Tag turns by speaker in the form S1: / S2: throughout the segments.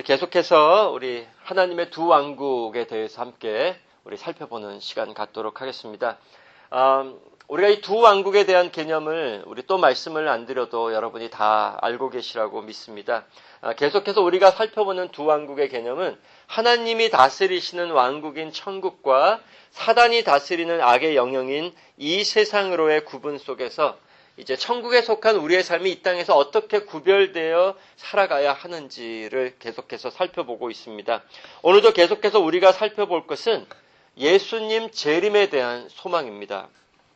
S1: 계속해서 우리 하나님의 두 왕국에 대해서 함께 우리 살펴보는 시간 갖도록 하겠습니다. 우리가 이 두 왕국에 대한 개념을 우리 또 말씀을 안 드려도 여러분이 다 알고 계시라고 믿습니다. 계속해서 우리가 살펴보는 두 왕국의 개념은 하나님이 다스리시는 왕국인 천국과 사단이 다스리는 악의 영역인 이 세상으로의 구분 속에서 이제 천국에 속한 우리의 삶이 이 땅에서 어떻게 구별되어 살아가야 하는지를 계속해서 살펴보고 있습니다. 오늘도 계속해서 우리가 살펴볼 것은 예수님 재림에 대한 소망입니다.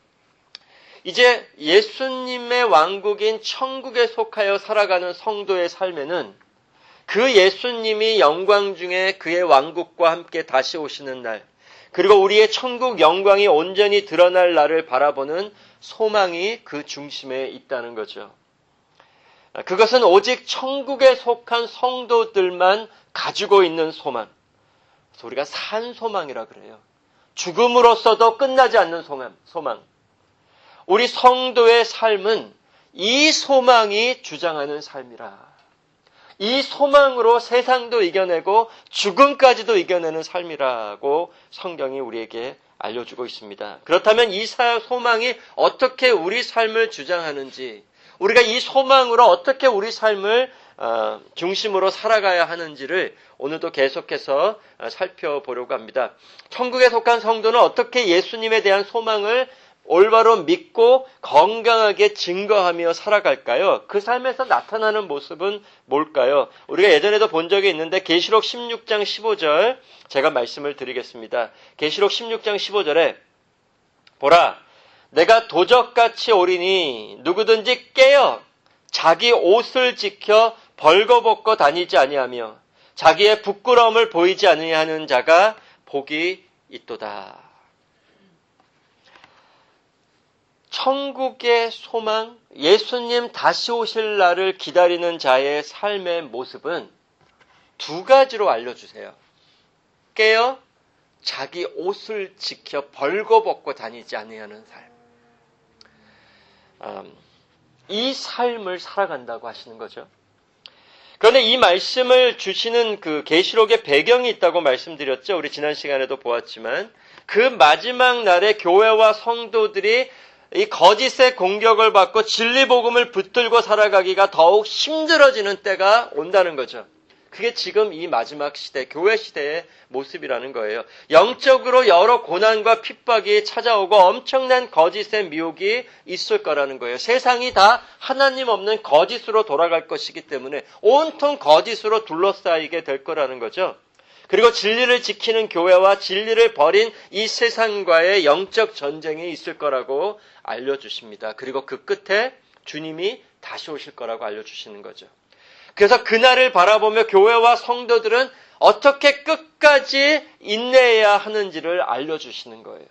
S1: 이제 예수님의 왕국인 천국에 속하여 살아가는 성도의 삶에는 그 예수님이 영광 중에 그의 왕국과 함께 다시 오시는 날, 그리고 우리의 천국 영광이 온전히 드러날 날을 바라보는 소망이 그 중심에 있다는 거죠. 그것은 오직 천국에 속한 성도들만 가지고 있는 소망. 그래서 우리가 산소망이라 그래요. 죽음으로써도 끝나지 않는 소망. 우리 성도의 삶은 이 소망이 주장하는 삶이라. 이 소망으로 세상도 이겨내고 죽음까지도 이겨내는 삶이라고 성경이 우리에게 알려주고 있습니다. 그렇다면 이 소망이 어떻게 우리 삶을 주장하는지, 우리가 이 소망으로 어떻게 우리 삶을 중심으로 살아가야 하는지를 오늘도 계속해서 살펴보려고 합니다. 천국에 속한 성도는 어떻게 예수님에 대한 소망을 올바로 믿고 건강하게 증거하며 살아갈까요? 그 삶에서 나타나는 모습은 뭘까요? 우리가 예전에도 본 적이 있는데 계시록 16장 15절 제가 말씀을 드리겠습니다. 계시록 16장 15절에 보라, 내가 도적같이 오리니 누구든지 깨어 자기 옷을 지켜 벌거벗고 다니지 아니하며 자기의 부끄러움을 보이지 아니하는 자가 복이 있도다. 천국의 소망, 예수님 다시 오실 날을 기다리는 자의 삶의 모습은 두 가지로 알려주세요. 깨어 자기 옷을 지켜 벌거벗고 다니지 아니하는 삶. 이 삶을 살아간다고 하시는 거죠. 그런데 이 말씀을 주시는 그 계시록의 배경이 있다고 말씀드렸죠. 우리 지난 시간에도 보았지만 그 마지막 날에 교회와 성도들이 이 거짓의 공격을 받고 진리 복음을 붙들고 살아가기가 더욱 힘들어지는 때가 온다는 거죠. 그게 지금 이 마지막 시대, 교회 시대의 모습이라는 거예요. 영적으로 여러 고난과 핍박이 찾아오고 엄청난 거짓의 미혹이 있을 거라는 거예요. 세상이 다 하나님 없는 거짓으로 돌아갈 것이기 때문에 온통 거짓으로 둘러싸이게 될 거라는 거죠. 그리고 진리를 지키는 교회와 진리를 버린 이 세상과의 영적 전쟁이 있을 거라고 알려주십니다. 그리고 그 끝에 주님이 다시 오실 거라고 알려주시는 거죠. 그래서 그날을 바라보며 교회와 성도들은 어떻게 끝까지 인내해야 하는지를 알려주시는 거예요.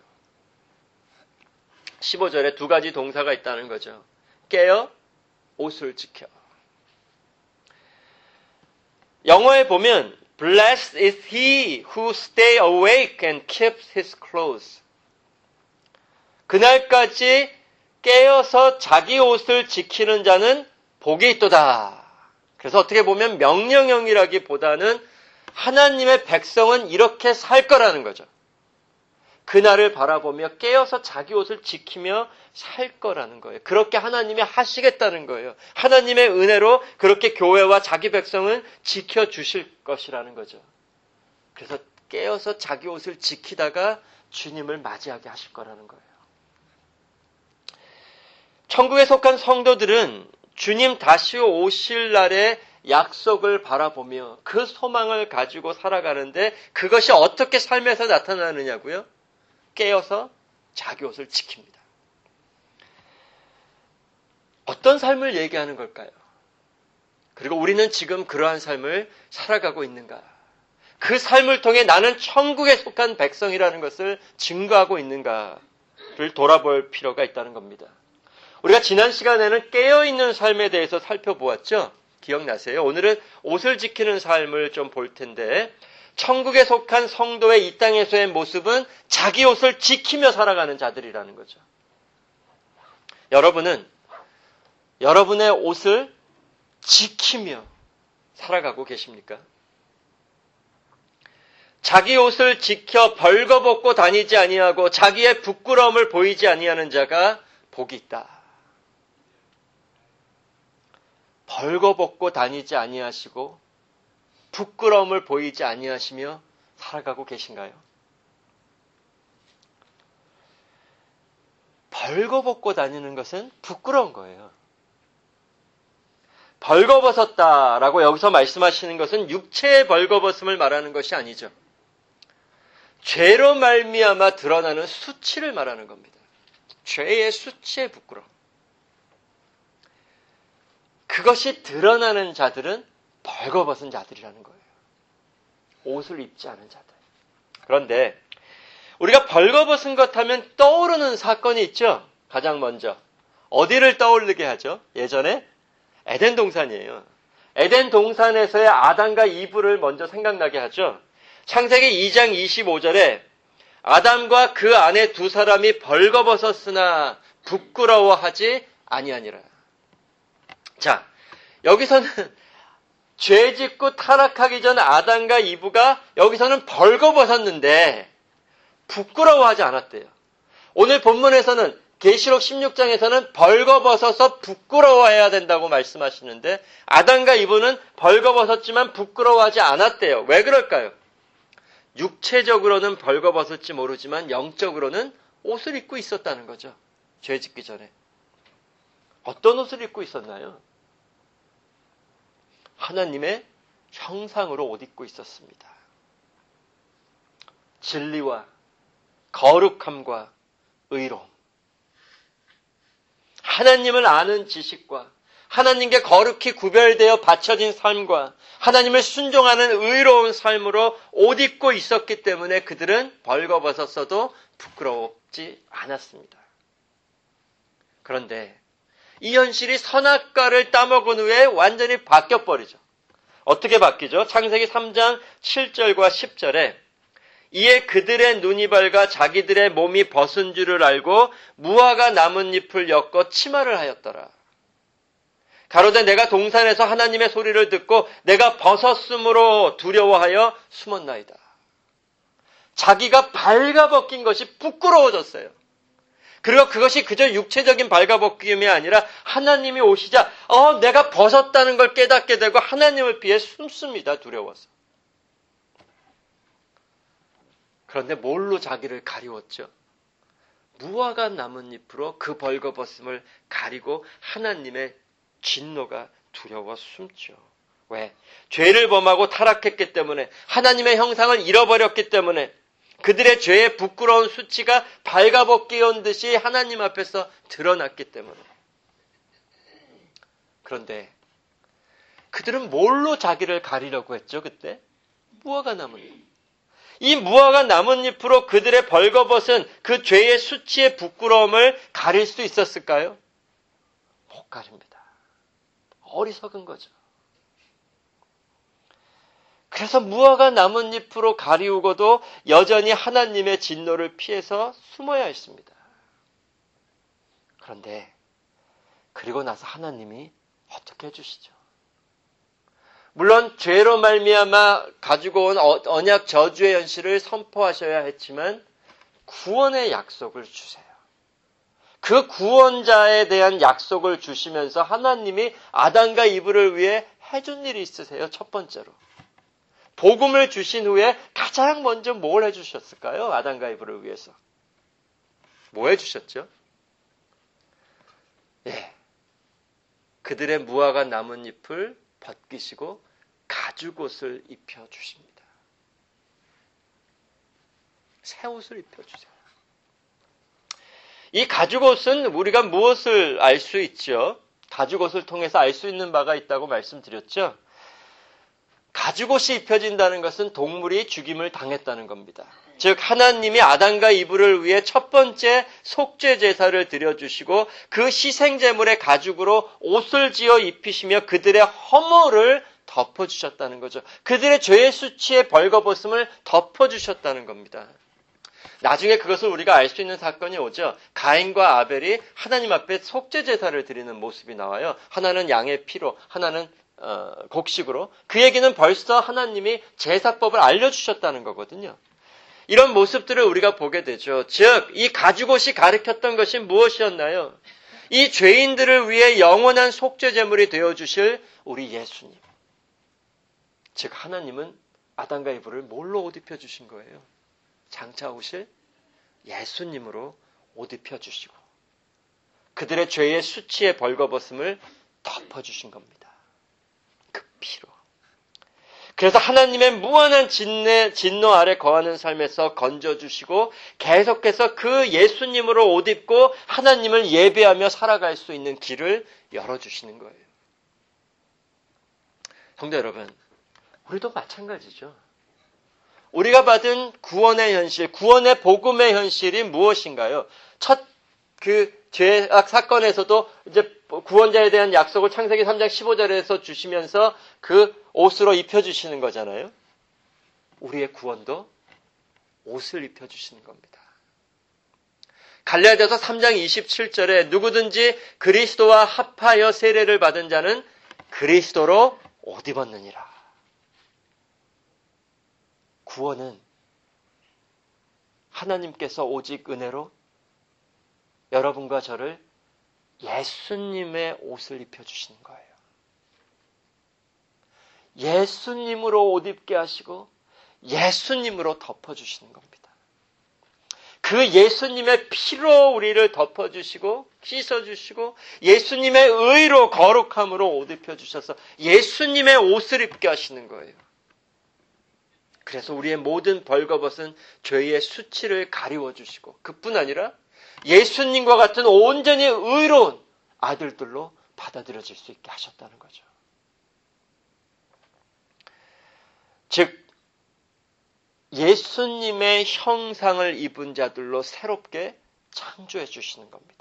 S1: 15절에 두 가지 동사가 있다는 거죠. 깨어, 옷을 지켜. 영어에 보면 Blessed is he who stay awake and keeps his clothes. 그날까지 깨어서 자기 옷을 지키는 자는 복이 있도다. 그래서 어떻게 보면 명령형이라기보다는 하나님의 백성은 이렇게 살 거라는 거죠. 그날을 바라보며 깨어서 자기 옷을 지키며 살 거라는 거예요. 그렇게 하나님이 하시겠다는 거예요. 하나님의 은혜로 그렇게 교회와 자기 백성은 지켜주실 것이라는 거죠. 그래서 깨어서 자기 옷을 지키다가 주님을 맞이하게 하실 거라는 거예요. 천국에 속한 성도들은 주님 다시 오실 날의 약속을 바라보며 그 소망을 가지고 살아가는데 그것이 어떻게 삶에서 나타나느냐고요? 깨어서 자기 옷을 지킵니다. 어떤 삶을 얘기하는 걸까요? 그리고 우리는 지금 그러한 삶을 살아가고 있는가? 그 삶을 통해 나는 천국에 속한 백성이라는 것을 증거하고 있는가를 돌아볼 필요가 있다는 겁니다. 우리가 지난 시간에는 깨어있는 삶에 대해서 살펴보았죠? 기억나세요? 오늘은 옷을 지키는 삶을 좀 볼 텐데 천국에 속한 성도의 이 땅에서의 모습은 자기 옷을 지키며 살아가는 자들이라는 거죠. 여러분은 여러분의 옷을 지키며 살아가고 계십니까? 자기 옷을 지켜 벌거벗고 다니지 아니하고 자기의 부끄러움을 보이지 아니하는 자가 복이 있다. 벌거벗고 다니지 아니하시고 부끄러움을 보이지 아니하시며 살아가고 계신가요? 벌거벗고 다니는 것은 부끄러운 거예요. 벌거벗었다라고 여기서 말씀하시는 것은 육체의 벌거벗음을 말하는 것이 아니죠. 죄로 말미암아 드러나는 수치를 말하는 겁니다. 죄의 수치의 부끄러움. 그것이 드러나는 자들은 벌거벗은 자들이라는 거예요. 옷을 입지 않은 자들. 그런데 우리가 벌거벗은 것 하면 떠오르는 사건이 있죠. 가장 먼저 어디를 떠올리게 하죠? 예전에 에덴 동산이에요. 에덴 동산에서의 아담과 이브를 먼저 생각나게 하죠. 창세기 2장 25절에 아담과 그 아내 두 사람이 벌거벗었으나 부끄러워하지 아니하니라. 자, 여기서는 죄 짓고 타락하기 전 아담과 이브가 여기서는 벌거벗었는데 부끄러워하지 않았대요. 오늘 본문에서는 계시록 16장에서는 벌거벗어서 부끄러워해야 된다고 말씀하시는데 아담과 이브는 벌거벗었지만 부끄러워하지 않았대요. 왜 그럴까요? 육체적으로는 벌거벗을지 모르지만 영적으로는 옷을 입고 있었다는 거죠. 죄 짓기 전에. 어떤 옷을 입고 있었나요? 하나님의 형상으로 옷 입고 있었습니다. 진리와 거룩함과 의로움. 하나님을 아는 지식과 하나님께 거룩히 구별되어 바쳐진 삶과 하나님을 순종하는 의로운 삶으로 옷 입고 있었기 때문에 그들은 벌거벗었어도 부끄럽지 않았습니다. 그런데 이 현실이 선악과를 따먹은 후에 완전히 바뀌어버리죠. 어떻게 바뀌죠? 창세기 3장 7절과 10절에 이에 그들의 눈이 밝아 자기들의 몸이 벗은 줄을 알고 무화과 나뭇잎을 엮어 치마를 하였더라. 가로되 내가 동산에서 하나님의 소리를 듣고 내가 벗었으므로 두려워하여 숨었나이다. 자기가 발가벗긴 것이 부끄러워졌어요. 그리고 그것이 그저 육체적인 발가벗김이 아니라 하나님이 오시자 내가 벗었다는 걸 깨닫게 되고 하나님을 피해 숨습니다. 두려워서. 그런데 뭘로 자기를 가리웠죠? 무화과 나뭇잎으로 그 벌거벗음을 가리고 하나님의 진노가 두려워 숨죠. 왜? 죄를 범하고 타락했기 때문에 하나님의 형상을 잃어버렸기 때문에 그들의 죄의 부끄러운 수치가 발가벗기온 듯이 하나님 앞에서 드러났기 때문에. 그런데 그들은 뭘로 자기를 가리려고 했죠, 그때? 무화과 나뭇잎. 이 무화과 나뭇잎으로 그들의 벌거벗은 그 죄의 수치의 부끄러움을 가릴 수 있었을까요? 못 가립니다. 어리석은 거죠. 그래서 무화과 나뭇잎으로 가리우고도 여전히 하나님의 진노를 피해서 숨어야 했습니다. 그런데 그리고 나서 하나님이 어떻게 해주시죠? 물론 죄로 말미암아 가지고 온 언약 저주의 현실을 선포하셔야 했지만 구원의 약속을 주세요. 그 구원자에 대한 약속을 주시면서 하나님이 아담과 이브를 위해 해준 일이 있으세요. 첫 번째로. 복음을 주신 후에 가장 먼저 뭘 해주셨을까요? 아담과 이브를 위해서. 뭐 해주셨죠? 그들의 무화과 나뭇잎을 벗기시고 가죽옷을 입혀주십니다. 새 옷을 입혀주세요. 이 가죽옷은 우리가 무엇을 알 수 있죠? 가죽옷을 통해서 알 수 있는 바가 있다고 말씀드렸죠? 가죽옷이 입혀진다는 것은 동물이 죽임을 당했다는 겁니다. 즉 하나님이 아담과 이브를 위해 첫 번째 속죄 제사를 드려주시고 그 희생제물의 가죽으로 옷을 지어 입히시며 그들의 허물을 덮어주셨다는 거죠. 그들의 죄의 수치의 벌거벗음을 덮어주셨다는 겁니다. 나중에 그것을 우리가 알 수 있는 사건이 오죠. 가인과 아벨이 하나님 앞에 속죄 제사를 드리는 모습이 나와요. 하나는 양의 피로, 하나는 곡식으로 그 얘기는 벌써 하나님이 제사법을 알려주셨다는 거거든요. 이런 모습들을 우리가 보게 되죠. 즉, 이 가죽옷이 가리켰던 것이 무엇이었나요? 이 죄인들을 위해 영원한 속죄제물이 되어주실 우리 예수님. 즉, 하나님은 아담과 이브를 뭘로 옷 입혀주신 거예요? 장차 오실 예수님으로 옷 입혀주시고 그들의 죄의 수치의 벌거벗음을 덮어주신 겁니다. 그 피로. 그래서 하나님의 무한한 진노 아래 거하는 삶에서 건져주시고 계속해서 그 예수님으로 옷 입고 하나님을 예배하며 살아갈 수 있는 길을 열어주시는 거예요. 성도 여러분, 우리도 마찬가지죠. 우리가 받은 구원의 현실, 구원의 복음의 현실이 무엇인가요? 첫 죄악 사건에서도 이제 구원자에 대한 약속을 창세기 3장 15절에서 주시면서 그 옷으로 입혀주시는 거잖아요. 우리의 구원도 옷을 입혀주시는 겁니다. 갈라디아서 3장 27절에 누구든지 그리스도와 합하여 세례를 받은 자는 그리스도로 옷 입었느니라. 구원은 하나님께서 오직 은혜로 여러분과 저를 예수님의 옷을 입혀주시는 거예요. 예수님으로 옷 입게 하시고 예수님으로 덮어주시는 겁니다. 그 예수님의 피로 우리를 덮어주시고 씻어주시고 예수님의 의로 거룩함으로 옷 입혀주셔서 예수님의 옷을 입게 하시는 거예요. 그래서 우리의 모든 벌거벗은 죄의 수치를 가리워주시고 그뿐 아니라 예수님과 같은 온전히 의로운 아들들로 받아들여질 수 있게 하셨다는 거죠. 즉 예수님의 형상을 입은 자들로 새롭게 창조해 주시는 겁니다.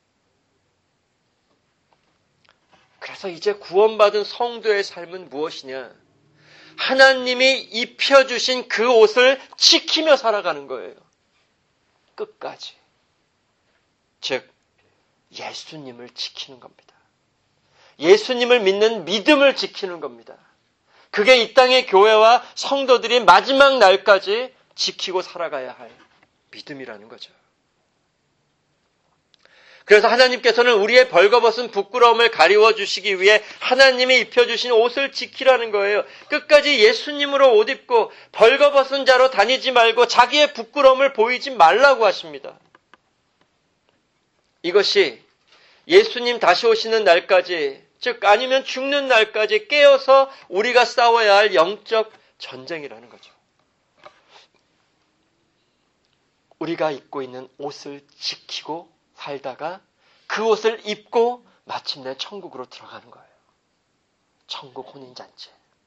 S1: 그래서 이제 구원받은 성도의 삶은 무엇이냐? 하나님이 입혀주신 그 옷을 지키며 살아가는 거예요. 끝까지. 즉 예수님을 지키는 겁니다. 예수님을 믿는 믿음을 지키는 겁니다. 그게 이 땅의 교회와 성도들이 마지막 날까지 지키고 살아가야 할 믿음이라는 거죠. 그래서 하나님께서는 우리의 벌거벗은 부끄러움을 가리워 주시기 위해 하나님이 입혀주신 옷을 지키라는 거예요. 끝까지 예수님으로 옷 입고 벌거벗은 자로 다니지 말고 자기의 부끄러움을 보이지 말라고 하십니다. 이것이 예수님 다시 오시는 날까지, 즉 아니면 죽는 날까지 깨어서 우리가 싸워야 할 영적 전쟁이라는 거죠. 우리가 입고 있는 옷을 지키고 살다가 그 옷을 입고 마침내 천국으로 들어가는 거예요. 천국 혼인잔치.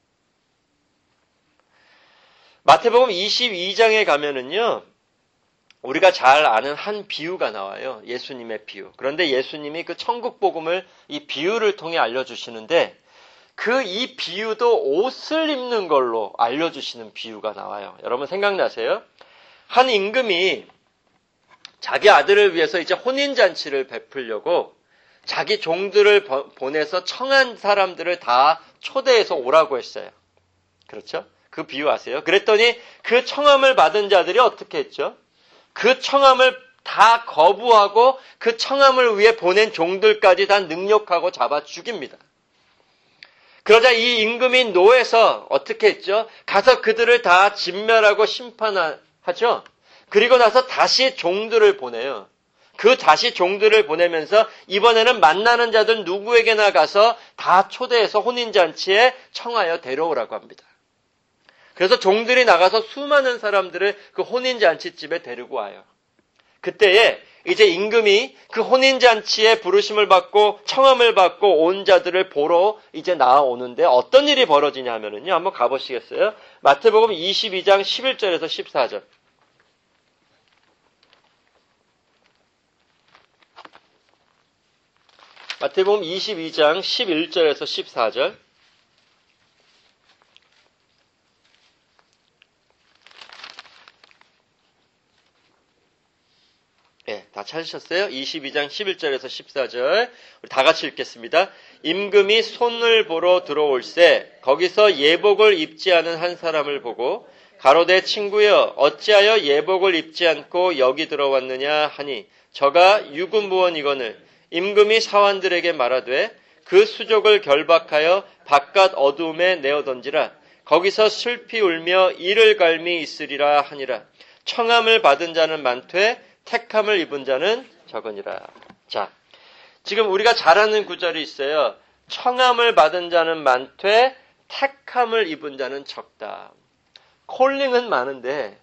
S1: 마태복음 22장에 가면은요, 우리가 잘 아는 한 비유가 나와요. 예수님의 비유. 그런데 예수님이 그 천국 복음을 이 비유를 통해 알려주시는데 그 이 비유도 옷을 입는 걸로 알려주시는 비유가 나와요. 여러분 생각나세요? 한 임금이 자기 아들을 위해서 이제 혼인잔치를 베풀려고 자기 종들을 보내서 청한 사람들을 다 초대해서 오라고 했어요. 그렇죠? 그 비유 아세요? 그랬더니 그 청함을 받은 자들이 어떻게 했죠? 그 청함을 다 거부하고 그 청함을 위해 보낸 종들까지 다 능욕하고 잡아 죽입니다. 그러자 이 임금이 노해서 어떻게 했죠? 가서 그들을 다 진멸하고 심판하죠. 그리고 나서 다시 종들을 보내요. 그 다시 종들을 보내면서 이번에는 만나는 자들 누구에게나 가서 다 초대해서 혼인잔치에 청하여 데려오라고 합니다. 그래서 종들이 나가서 수많은 사람들을 그 혼인잔치집에 데리고 와요. 그때에 이제 임금이 그 혼인잔치에 부르심을 받고 청함을 받고 온 자들을 보러 이제 나아오는데 어떤 일이 벌어지냐 하면은요. 한번 가보시겠어요? 마태복음 22장 11절에서 14절. 마태복음 22장 11절에서 14절. 다 찾으셨어요? 22장 11절에서 14절. 우리 다 같이 읽겠습니다. 임금이 손을 보러 들어올세 거기서 예복을 입지 않은 한 사람을 보고 가로되 친구여 어찌하여 예복을 입지 않고 여기 들어왔느냐 하니 저가 유구무원이거늘 임금이 사환들에게 말하되 그 수족을 결박하여 바깥 어두움에 내어 던지라 거기서 슬피 울며 이를 갈미 있으리라 하니라. 청함을 받은 자는 많되 택함을 입은 자는 적으니라. 자, 지금 우리가 잘 아는 구절이 있어요. 청함을 받은 자는 많되 택함을 입은 자는 적다. 콜링은 많은데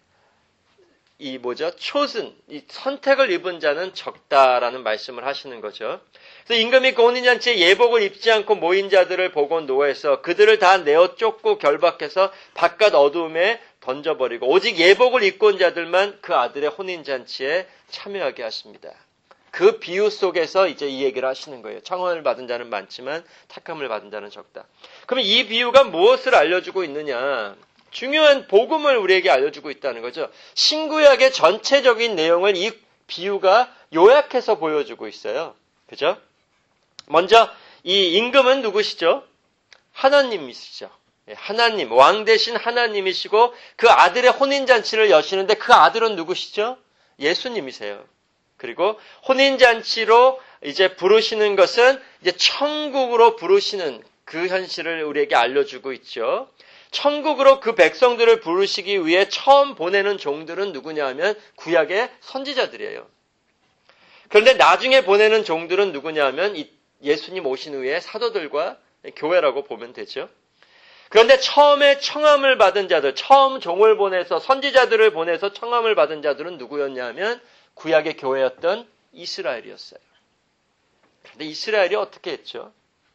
S1: chosen, 이 선택을 입은 자는 적다라는 말씀을 하시는 거죠. 그래서 임금이 그 혼인잔치에 예복을 입지 않고 모인 자들을 보고 노해서 그들을 다 내어 쫓고 결박해서 바깥 어두움에 던져버리고 오직 예복을 입고 온 자들만 그 아들의 혼인잔치에 참여하게 하십니다. 그 비유 속에서 이제 이 얘기를 하시는 거예요. 청함을 받은 자는 많지만 택함을 받은 자는 적다. 그러면 이 비유가 무엇을 알려주고 있느냐? 중요한 복음을 우리에게 알려주고 있다는 거죠. 신구약의 전체적인 내용을 이 비유가 요약해서 보여주고 있어요. 그죠? 먼저 이 임금은 누구시죠? 하나님이시죠. 하나님, 왕 대신 하나님이시고 그 아들의 혼인잔치를 여시는데 그 아들은 누구시죠? 예수님이세요. 그리고 혼인잔치로 이제 부르시는 것은 이제 천국으로 부르시는 그 현실을 우리에게 알려주고 있죠. 천국으로 그 백성들을 부르시기 위해 처음 보내는 종들은 누구냐 하면 구약의 선지자들이에요. 그런데 나중에 보내는 종들은 누구냐 하면 예수님 오신 후에 사도들과 교회라고 보면 되죠. 그런데 처음에 청함을 받은 자들, 처음 종을 보내서 선지자들을 보내서 청함을 받은 자들은 누구였냐 하면 구약의 교회였던 이스라엘이었어요. 그런데 이스라엘이 어떻게 했죠?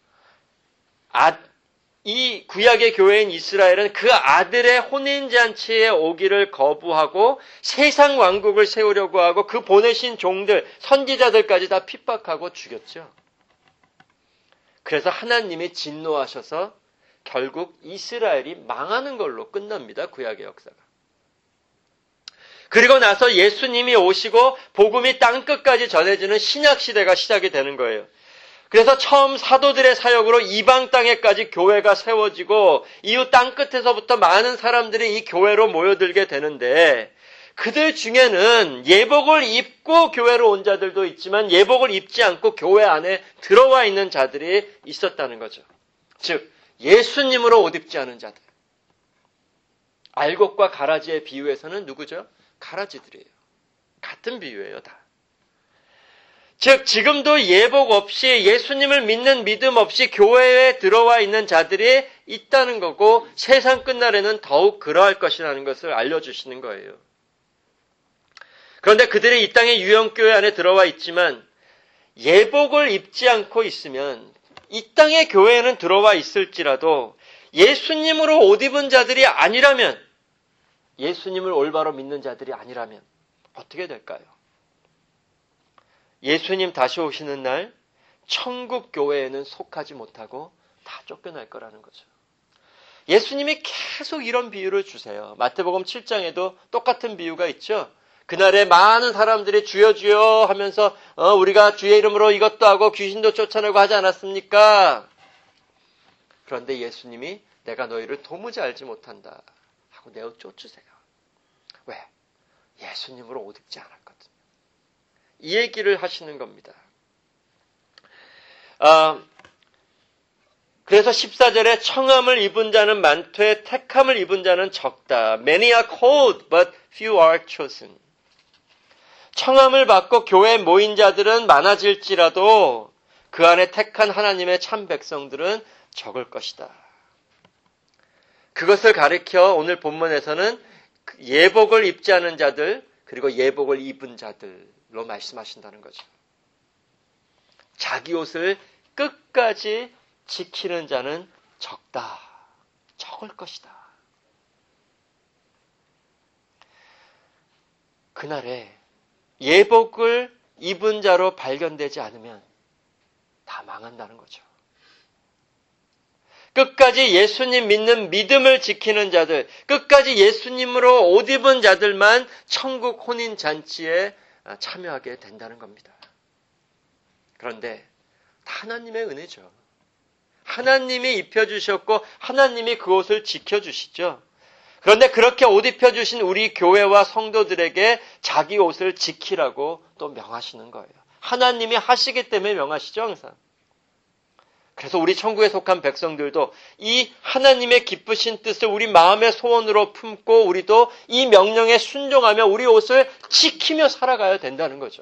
S1: 이 구약의 교회인 이스라엘은 그 아들의 혼인잔치에 오기를 거부하고 세상 왕국을 세우려고 하고 그 보내신 종들, 선지자들까지 다 핍박하고 죽였죠. 그래서 하나님이 진노하셔서 결국 이스라엘이 망하는 걸로 끝납니다. 구약의 역사가. 그리고 나서 예수님이 오시고 복음이 땅끝까지 전해지는 신약시대가 시작이 되는 거예요. 그래서 처음 사도들의 사역으로 이방 땅에까지 교회가 세워지고 이후 땅끝에서부터 많은 사람들이 이 교회로 모여들게 되는데 그들 중에는 예복을 입고 교회로 온 자들도 있지만 예복을 입지 않고 교회 안에 들어와 있는 자들이 있었다는 거죠. 즉 예수님으로 옷 입지 않은 자들. 알곡과 가라지의 비유에서는 누구죠? 가라지들이에요. 같은 비유예요, 다. 즉 지금도 예복 없이 예수님을 믿는 믿음 없이 교회에 들어와 있는 자들이 있다는 거고 세상 끝날에는 더욱 그러할 것이라는 것을 알려주시는 거예요. 그런데 그들이 이 땅의 유형교회 안에 들어와 있지만 예복을 입지 않고 있으면 이 땅의 교회에는 들어와 있을지라도 예수님으로 옷 입은 자들이 아니라면 예수님을 올바로 믿는 자들이 아니라면 어떻게 될까요? 예수님 다시 오시는 날 천국 교회에는 속하지 못하고 다 쫓겨날 거라는 거죠. 예수님이 계속 이런 비유를 주세요. 마태복음 7장에도 똑같은 비유가 있죠. 그날에 많은 사람들이 주여 주여 하면서 우리가 주의 이름으로 이것도 하고 귀신도 쫓아내고 하지 않았습니까? 그런데 예수님이 내가 너희를 도무지 알지 못한다 하고 내어 쫓으세요. 왜? 예수님으로 옷 입지 않았거든요. 이 얘기를 하시는 겁니다. 그래서 14절에 청함을 입은 자는 많되 택함을 입은 자는 적다. Many are called, but few are chosen. 청함을 받고 교회에 모인 자들은 많아질지라도 그 안에 택한 하나님의 참 백성들은 적을 것이다. 그것을 가리켜 오늘 본문에서는 예복을 입지 않은 자들 그리고 예복을 입은 자들로 말씀하신다는 거죠. 자기 옷을 끝까지 지키는 자는 적다. 적을 것이다. 그날에 예복을 입은 자로 발견되지 않으면 다 망한다는 거죠. 끝까지 예수님 믿는 믿음을 지키는 자들, 끝까지 예수님으로 옷 입은 자들만 천국 혼인잔치에 참여하게 된다는 겁니다. 그런데 다 하나님의 은혜죠. 하나님이 입혀주셨고 하나님이 그 옷을 지켜주시죠. 그런데 그렇게 옷 입혀주신 우리 교회와 성도들에게 자기 옷을 지키라고 또 명하시는 거예요. 하나님이 하시기 때문에 명하시죠, 항상. 그래서 우리 천국에 속한 백성들도 이 하나님의 기쁘신 뜻을 우리 마음의 소원으로 품고 우리도 이 명령에 순종하며 우리 옷을 지키며 살아가야 된다는 거죠.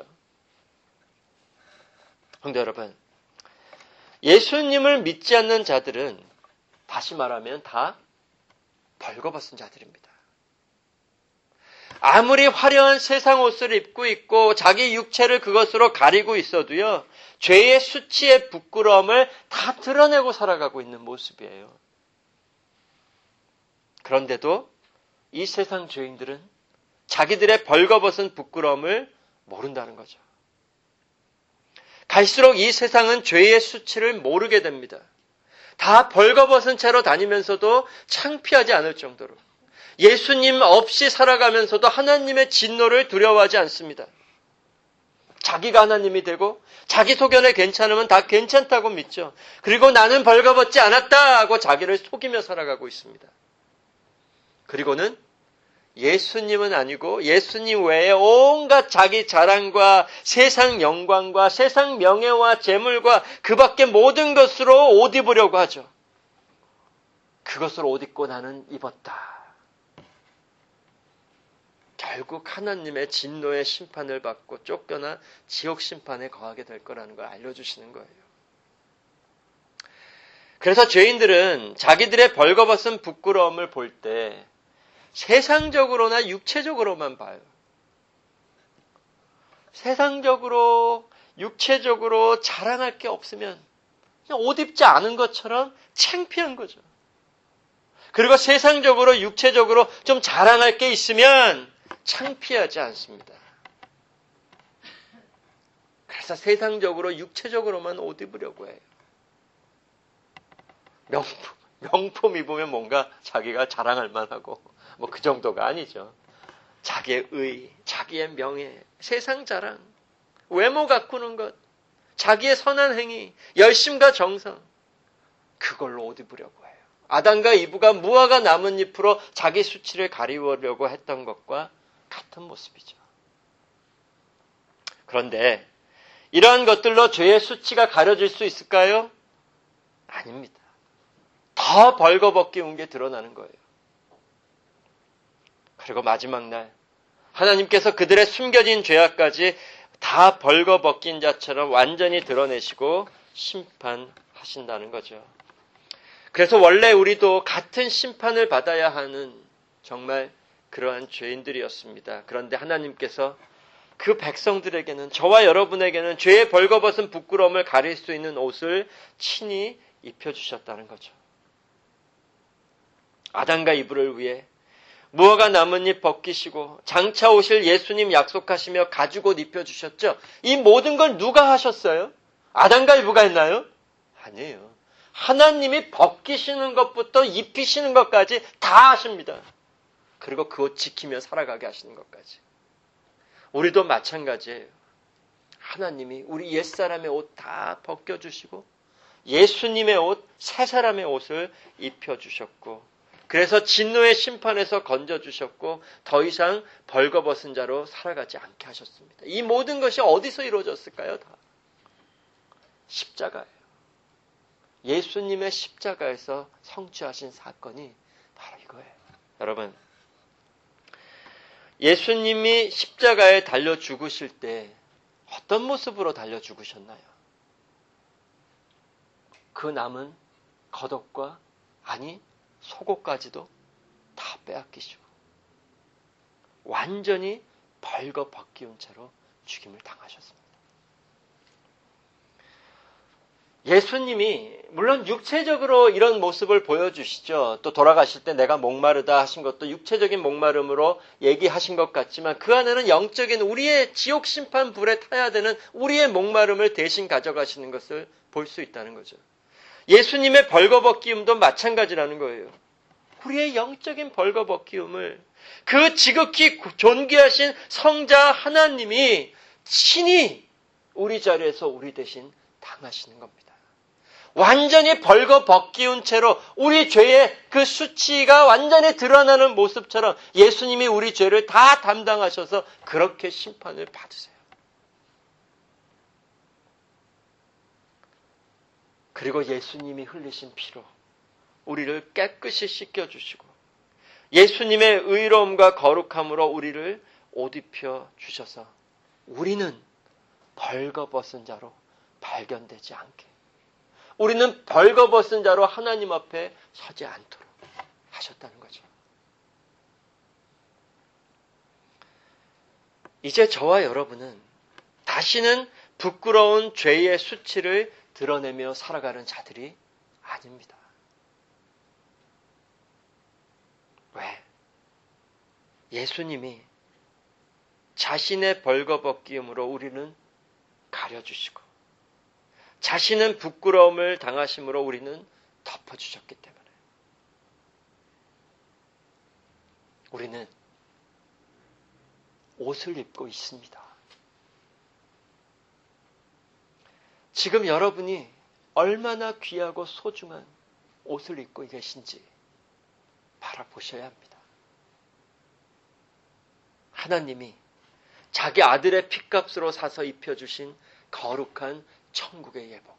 S1: 성도 여러분, 예수님을 믿지 않는 자들은 다시 말하면 다 벌거벗은 자들입니다. 아무리 화려한 세상 옷을 입고 있고 자기 육체를 그것으로 가리고 있어도요, 죄의 수치의 부끄러움을 다 드러내고 살아가고 있는 모습이에요. 그런데도 이 세상 죄인들은 자기들의 벌거벗은 부끄러움을 모른다는 거죠. 갈수록 이 세상은 죄의 수치를 모르게 됩니다. 다 벌거벗은 채로 다니면서도 창피하지 않을 정도로 예수님 없이 살아가면서도 하나님의 진노를 두려워하지 않습니다. 자기가 하나님이 되고 자기 소견에 괜찮으면 다 괜찮다고 믿죠. 그리고 나는 벌거벗지 않았다 하고 자기를 속이며 살아가고 있습니다. 그리고는 예수님은 아니고 예수님 외에 온갖 자기 자랑과 세상 영광과 세상 명예와 재물과 그 밖의 모든 것으로 옷 입으려고 하죠. 그것을 옷 입고 나는 입었다. 결국 하나님의 진노의 심판을 받고 쫓겨나 지옥 심판에 거하게 될 거라는 걸 알려주시는 거예요. 그래서 죄인들은 자기들의 벌거벗은 부끄러움을 볼 때 세상적으로나 육체적으로만 봐요. 세상적으로, 육체적으로 자랑할 게 없으면 그냥 옷 입지 않은 것처럼 창피한 거죠. 그리고 세상적으로, 육체적으로 좀 자랑할 게 있으면 창피하지 않습니다. 그래서 세상적으로, 육체적으로만 옷 입으려고 해요. 명품 입으면 뭔가 자기가 자랑할 만하고 뭐 그 정도가 아니죠. 자기의 의, 자기의 명예, 세상 자랑, 외모 가꾸는 것, 자기의 선한 행위, 열심과 정성, 그걸로 옷 입으려고 해요. 아담과 이브가 무화과 나뭇잎으로 자기 수치를 가리우려고 했던 것과 같은 모습이죠. 그런데 이러한 것들로 죄의 수치가 가려질 수 있을까요? 아닙니다. 더 벌거벗기운 게 드러나는 거예요. 그리고 마지막 날 하나님께서 그들의 숨겨진 죄악까지 다 벌거벗긴 자처럼 완전히 드러내시고 심판하신다는 거죠. 그래서 원래 우리도 같은 심판을 받아야 하는 정말 그러한 죄인들이었습니다. 그런데 하나님께서 그 백성들에게는, 저와 여러분에게는 죄의 벌거벗은 부끄러움을 가릴 수 있는 옷을 친히 입혀주셨다는 거죠. 아담과 이브를 위해 무화과 나뭇잎 벗기시고 장차 오실 예수님 약속하시며 가죽옷 입혀주셨죠. 이 모든 걸 누가 하셨어요? 아담과 이브가 했나요? 아니에요. 하나님이 벗기시는 것부터 입히시는 것까지 다 하십니다. 그리고 그 옷 지키며 살아가게 하시는 것까지. 우리도 마찬가지예요. 하나님이 우리 옛사람의 옷 다 벗겨주시고 예수님의 옷, 새 사람의 옷을 입혀주셨고, 그래서 진노의 심판에서 건져주셨고 더 이상 벌거벗은 자로 살아가지 않게 하셨습니다. 이 모든 것이 어디서 이루어졌을까요? 다 십자가예요. 예수님의 십자가에서 성취하신 사건이 바로 이거예요. 여러분, 예수님이 십자가에 달려 죽으실 때 어떤 모습으로 달려 죽으셨나요? 그 남은 겉옷과, 아니 속옷까지도 다 빼앗기시고 완전히 벌거벗기운 채로 죽임을 당하셨습니다. 예수님이 물론 육체적으로 이런 모습을 보여주시죠. 또 돌아가실 때 내가 목마르다 하신 것도 육체적인 목마름으로 얘기하신 것 같지만 그 안에는 영적인 우리의 지옥 심판 불에 타야 되는 우리의 목마름을 대신 가져가시는 것을 볼 수 있다는 거죠. 예수님의 벌거벗기움도 마찬가지라는 거예요. 우리의 영적인 벌거벗기움을 그 지극히 존귀하신 성자 하나님이 친히 우리 자리에서 우리 대신 당하시는 겁니다. 완전히 벌거벗기운 채로 우리 죄의 그 수치가 완전히 드러나는 모습처럼 예수님이 우리 죄를 다 담당하셔서 그렇게 심판을 받으세요. 그리고 예수님이 흘리신 피로 우리를 깨끗이 씻겨주시고 예수님의 의로움과 거룩함으로 우리를 옷 입혀 주셔서 우리는 벌거벗은 자로 발견되지 않게, 우리는 벌거벗은 자로 하나님 앞에 서지 않도록 하셨다는 거죠. 이제 저와 여러분은 다시는 부끄러운 죄의 수치를 드러내며 살아가는 자들이 아닙니다. 왜? 예수님이 자신의 벌거벗기움으로 우리는 가려주시고 자신은 부끄러움을 당하심으로 우리는 덮어주셨기 때문에 우리는 옷을 입고 있습니다. 지금 여러분이 얼마나 귀하고 소중한 옷을 입고 계신지 바라보셔야 합니다. 하나님이 자기 아들의 핏값으로 사서 입혀주신 거룩한 천국의 예복.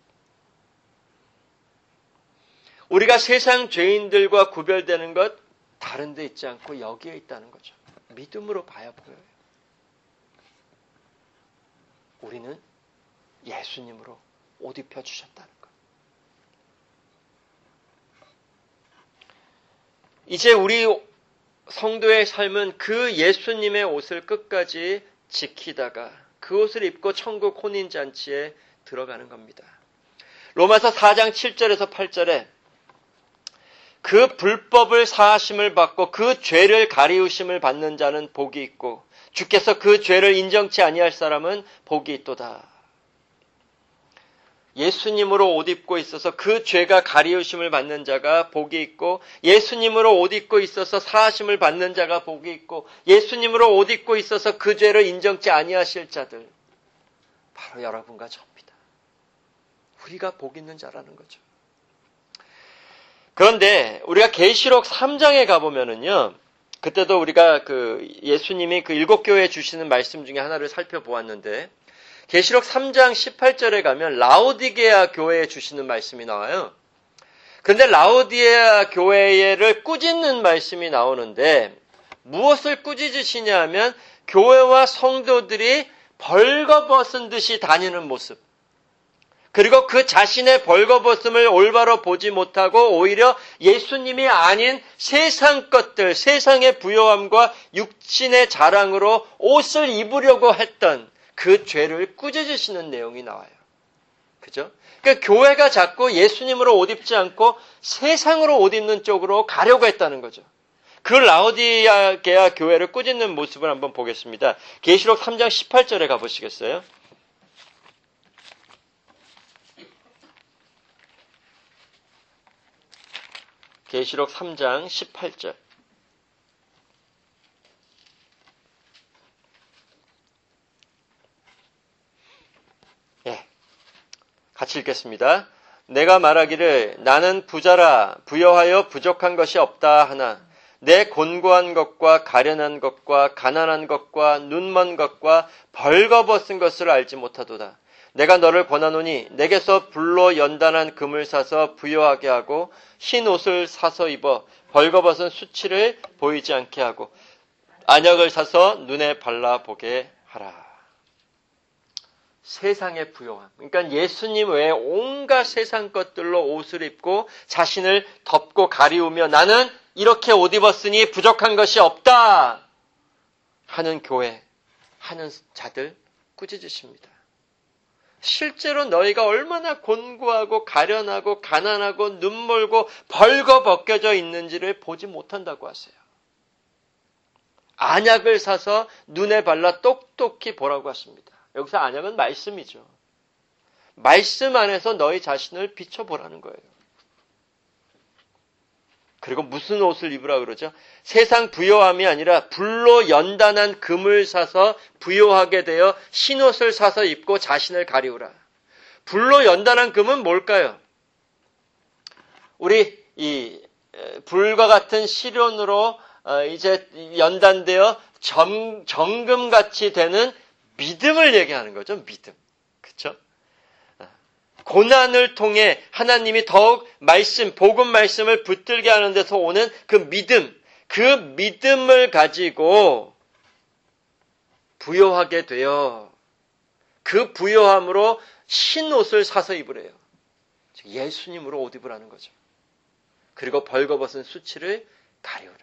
S1: 우리가 세상 죄인들과 구별되는 것 다른 데 있지 않고 여기에 있다는 거죠. 믿음으로 봐야 보여요. 우리는 예수님으로 옷 입혀주셨다는 것. 이제 우리 성도의 삶은 그 예수님의 옷을 끝까지 지키다가 그 옷을 입고 천국 혼인잔치에 들어가는 겁니다. 로마서 4장 7절에서 8절에 그 불법을 사하심을 받고 그 죄를 가리우심을 받는 자는 복이 있고 주께서 그 죄를 인정치 아니할 사람은 복이 있도다. 예수님으로 옷 입고 있어서 그 죄가 가리우심을 받는 자가 복이 있고 예수님으로 옷 입고 있어서 사하심을 받는 자가 복이 있고 예수님으로 옷 입고 있어서 그 죄를 인정치 아니하실 자들 바로 여러분과 저입니다. 우리가 복 있는 자라는 거죠. 그런데 우리가 계시록 3장에 가보면은요, 그때도 우리가 예수님이 그 7교회에 주시는 말씀 중에 하나를 살펴보았는데 계시록 3장 18절에 가면 라오디게아 교회에 주시는 말씀이 나와요. 그런데 라오디게아 교회를 꾸짖는 말씀이 나오는데 무엇을 꾸짖으시냐 하면 교회와 성도들이 벌거벗은 듯이 다니는 모습, 그리고 그 자신의 벌거벗음을 올바로 보지 못하고 오히려 예수님이 아닌 세상 것들, 세상의 부요함과 육신의 자랑으로 옷을 입으려고 했던 그 죄를 꾸짖으시는 내용이 나와요. 그죠? 그러니까 교회가 자꾸 예수님으로 옷 입지 않고 세상으로 옷 입는 쪽으로 가려고 했다는 거죠. 그 라오디게아 교회를 꾸짖는 모습을 한번 보겠습니다. 계시록 3장 18절에 가보시겠어요? 계시록 3장 18절. 같이 읽겠습니다. 내가 말하기를 나는 부자라 부여하여 부족한 것이 없다 하나 내 곤고한 것과 가련한 것과 가난한 것과 눈먼 것과 벌거벗은 것을 알지 못하도다. 내가 너를 권하노니 내게서 불로 연단한 금을 사서 부여하게 하고 흰 옷을 사서 입어 벌거벗은 수치를 보이지 않게 하고 안약을 사서 눈에 발라보게 하라. 세상의 부요함, 그러니까 예수님 외에 온갖 세상 것들로 옷을 입고 자신을 덮고 가리우며 나는 이렇게 옷 입었으니 부족한 것이 없다 하는 교회, 하는 자들 꾸짖으십니다. 실제로 너희가 얼마나 곤고하고 가련하고 가난하고 눈멀고 벌거벗겨져 있는지를 보지 못한다고 하세요. 안약을 사서 눈에 발라 똑똑히 보라고 하십니다. 여기서 안약은 말씀이죠. 말씀 안에서 너희 자신을 비춰보라는 거예요. 그리고 무슨 옷을 입으라 그러죠? 세상 부요함이 아니라 불로 연단한 금을 사서 부요하게 되어 흰옷을 사서 입고 자신을 가리우라. 불로 연단한 금은 뭘까요? 우리 이 불과 같은 시련으로 이제 연단되어 정금같이 되는 믿음을 얘기하는 거죠. 믿음. 그렇죠? 고난을 통해 하나님이 더욱 복음 말씀을 붙들게 하는 데서 오는 그 믿음을 가지고 부요하게 되어 그 부요함으로 흰 옷을 사서 입으래요. 예수님으로 옷 입으라는 거죠. 그리고 벌거벗은 수치를 가리우라.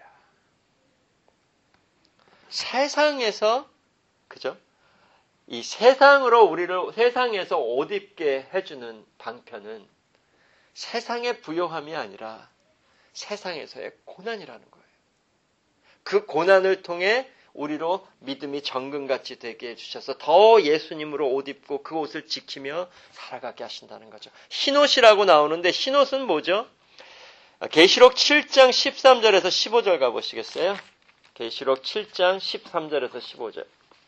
S1: 세상에서, 그죠? 이 세상에서 옷 입게 해주는 방편은 세상의 부요함이 아니라 세상에서의 고난이라는 거예요. 그 고난을 통해 우리로 믿음이 정금같이 되게 해주셔서 더 예수님으로 옷 입고 그 옷을 지키며 살아가게 하신다는 거죠. 흰옷이라고 나오는데 흰옷은 뭐죠? 계시록 7장 13절에서 15절 가보시겠어요? 계시록 7장 13절에서 15절.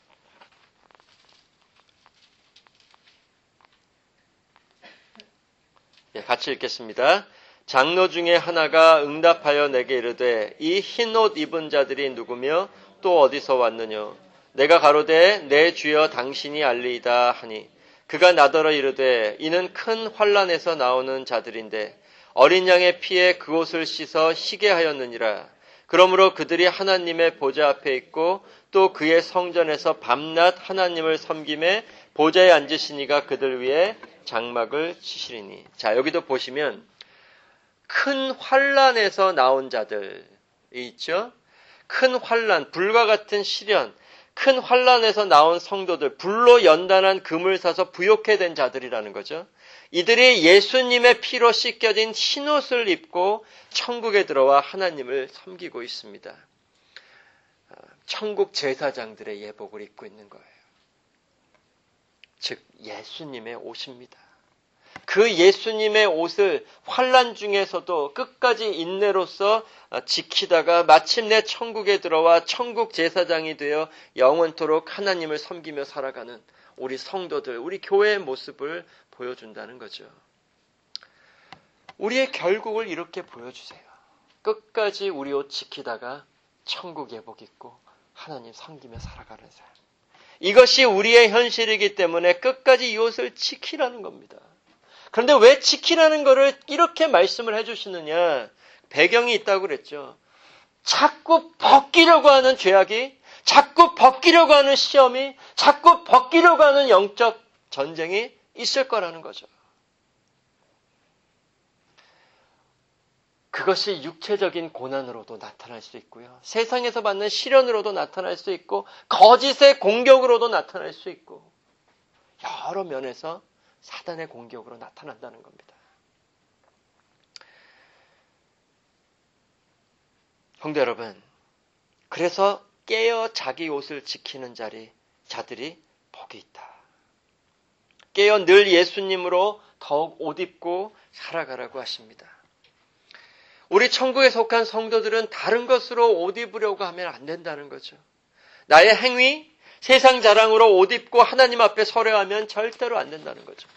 S1: 같이 읽겠습니다. 장로 중에 하나가 응답하여 내게 이르되 이 흰옷 입은 자들이 누구며 또 어디서 왔느냐? 내가 가로되 내 주여 당신이 알리이다 하니 그가 나더러 이르되 이는 큰 환난에서 나오는 자들인데 어린 양의 피에 그 옷을 씻어 희게 하였느니라. 그러므로 그들이 하나님의 보좌 앞에 있고 또 그의 성전에서 밤낮 하나님을 섬김에 보좌에 앉으시니가 그들 위에 장막을 치시리니. 자, 여기도 보시면 큰 환난에서 나온 자들이 있죠. 큰 환난, 불과 같은 시련, 큰 환난에서 나온 성도들, 불로 연단한 금을 사서 부욕해 된 자들이라는 거죠. 이들이 예수님의 피로 씻겨진 흰옷을 입고 천국에 들어와 하나님을 섬기고 있습니다. 천국 제사장들의 예복을 입고 있는 거예요. 즉 예수님의 옷입니다. 그 예수님의 옷을 환난 중에서도 끝까지 인내로서 지키다가 마침내 천국에 들어와 천국 제사장이 되어 영원토록 하나님을 섬기며 살아가는 우리 성도들, 우리 교회의 모습을 보여준다는 거죠. 우리의 결국을 이렇게 보여주세요. 끝까지 우리 옷 지키다가 천국 예복 입고 하나님 섬기며 살아가는 삶. 이것이 우리의 현실이기 때문에 끝까지 이 옷을 지키라는 겁니다. 그런데 왜 지키라는 거를 이렇게 말씀을 해주시느냐? 배경이 있다고 그랬죠. 자꾸 벗기려고 하는 죄악이, 자꾸 벗기려고 하는 시험이, 자꾸 벗기려고 하는 영적 전쟁이 있을 거라는 거죠. 그것이 육체적인 고난으로도 나타날 수 있고요. 세상에서 받는 시련으로도 나타날 수 있고 거짓의 공격으로도 나타날 수 있고 여러 면에서 사단의 공격으로 나타난다는 겁니다. 성도 여러분, 그래서 깨어 자기 옷을 지키는 자들이 복이 있다. 깨어 늘 예수님으로 더욱 옷 입고 살아가라고 하십니다. 우리 천국에 속한 성도들은 다른 것으로 옷 입으려고 하면 안 된다는 거죠. 나의 행위, 세상 자랑으로 옷 입고 하나님 앞에 서려 하면 절대로 안 된다는 거죠.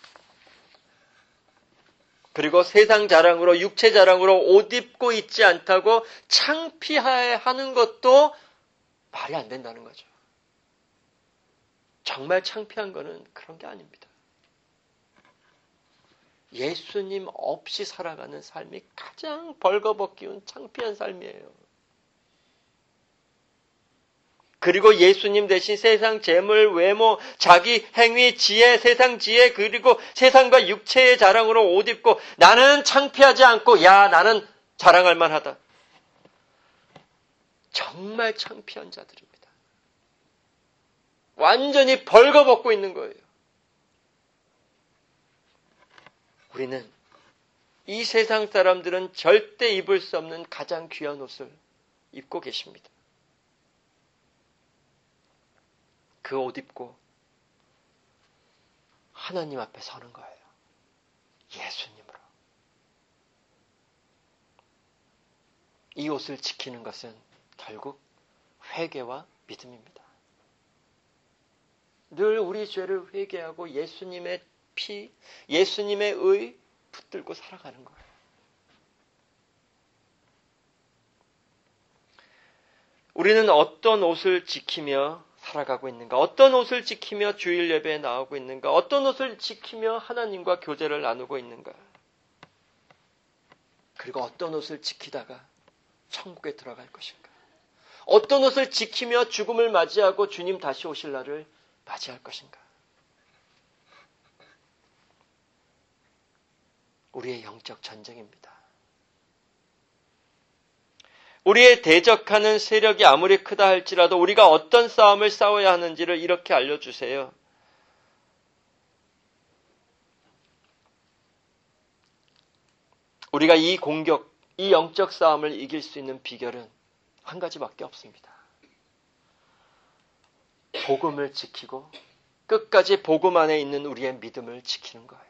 S1: 그리고 세상 자랑으로, 육체 자랑으로 옷 입고 있지 않다고 창피하는 것도 말이 안 된다는 거죠. 정말 창피한 거는 그런 게 아닙니다. 예수님 없이 살아가는 삶이 가장 벌거벗기운 창피한 삶이에요. 그리고 예수님 대신 세상 재물, 외모, 자기 행위, 지혜, 세상 지혜, 그리고 세상과 육체의 자랑으로 옷 입고 나는 창피하지 않고 야 나는 자랑할 만하다. 정말 창피한 자들입니다. 완전히 벌거벗고 있는 거예요. 우리는 이 세상 사람들은 절대 입을 수 없는 가장 귀한 옷을 입고 계십니다. 그 옷 입고 하나님 앞에 서는 거예요. 예수님으로. 이 옷을 지키는 것은 결국 회개와 믿음입니다. 늘 우리 죄를 회개하고 예수님의 피, 예수님의 의 붙들고 살아가는 거예요. 우리는 어떤 옷을 지키며 살아가고 있는가? 어떤 옷을 지키며 주일 예배에 나오고 있는가? 어떤 옷을 지키며 하나님과 교제를 나누고 있는가? 그리고 어떤 옷을 지키다가 천국에 들어갈 것인가? 어떤 옷을 지키며 죽음을 맞이하고 주님 다시 오실 날을 맞이할 것인가? 우리의 영적 전쟁입니다. 우리의 대적하는 세력이 아무리 크다 할지라도 우리가 어떤 싸움을 싸워야 하는지를 이렇게 알려주세요. 우리가 이 공격, 이 영적 싸움을 이길 수 있는 비결은 한 가지밖에 없습니다. 복음을 지키고 끝까지 복음 안에 있는 우리의 믿음을 지키는 거예요.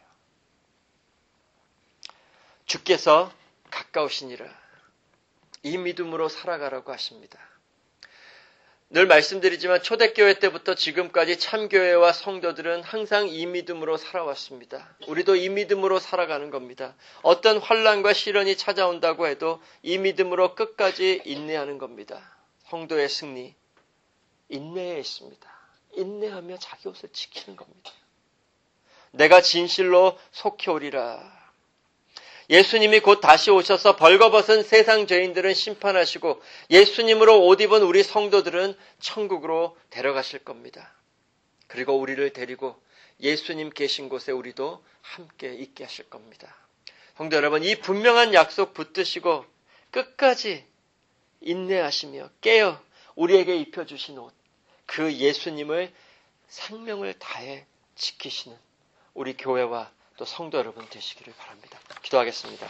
S1: 주께서 가까우시니라. 이 믿음으로 살아가라고 하십니다. 늘 말씀드리지만 초대교회 때부터 지금까지 참교회와 성도들은 항상 이 믿음으로 살아왔습니다. 우리도 이 믿음으로 살아가는 겁니다. 어떤 환난과 시련이 찾아온다고 해도 이 믿음으로 끝까지 인내하는 겁니다. 성도의 승리, 인내에 있습니다. 인내하며 자기 옷을 지키는 겁니다. 내가 진실로 속히 오리라. 예수님이 곧 다시 오셔서 벌거벗은 세상 죄인들은 심판하시고 예수님으로 옷 입은 우리 성도들은 천국으로 데려가실 겁니다. 그리고 우리를 데리고 예수님 계신 곳에 우리도 함께 있게 하실 겁니다. 성도 여러분, 이 분명한 약속 붙드시고 끝까지 인내하시며 깨어 우리에게 입혀주신 옷, 그 예수님을 생명을 다해 지키시는 우리 교회와 또 성도 여러분 되시기를 바랍니다. 기도하겠습니다.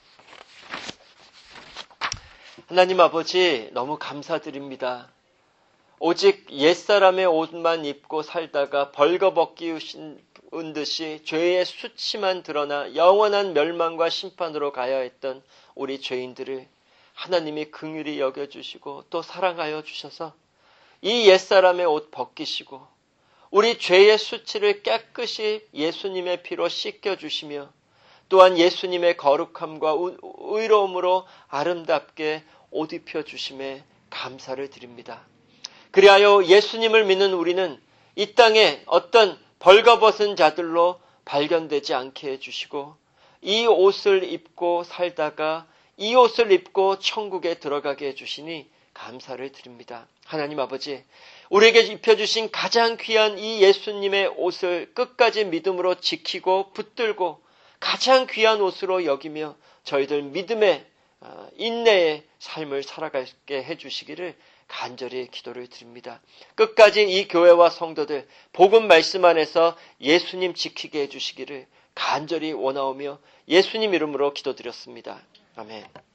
S1: 하나님 아버지, 너무 감사드립니다. 오직 옛사람의 옷만 입고 살다가 벌거벗기운 듯이 죄의 수치만 드러나 영원한 멸망과 심판으로 가야 했던 우리 죄인들을 하나님이 긍휼히 여겨주시고 또 사랑하여 주셔서 이 옛사람의 옷 벗기시고 우리 죄의 수치를 깨끗이 예수님의 피로 씻겨주시며 또한 예수님의 거룩함과 의로움으로 아름답게 옷 입혀주심에 감사를 드립니다. 그리하여 예수님을 믿는 우리는 이 땅에 어떤 벌거벗은 자들로 발견되지 않게 해주시고 이 옷을 입고 살다가 이 옷을 입고 천국에 들어가게 해주시니 감사를 드립니다. 하나님 아버지, 우리에게 입혀주신 가장 귀한 이 예수님의 옷을 끝까지 믿음으로 지키고 붙들고 가장 귀한 옷으로 여기며 저희들 믿음의 인내의 삶을 살아가게 해주시기를 간절히 기도를 드립니다. 끝까지 이 교회와 성도들 복음 말씀 안에서 예수님 지키게 해주시기를 간절히 원하오며 예수님 이름으로 기도드렸습니다. 아멘.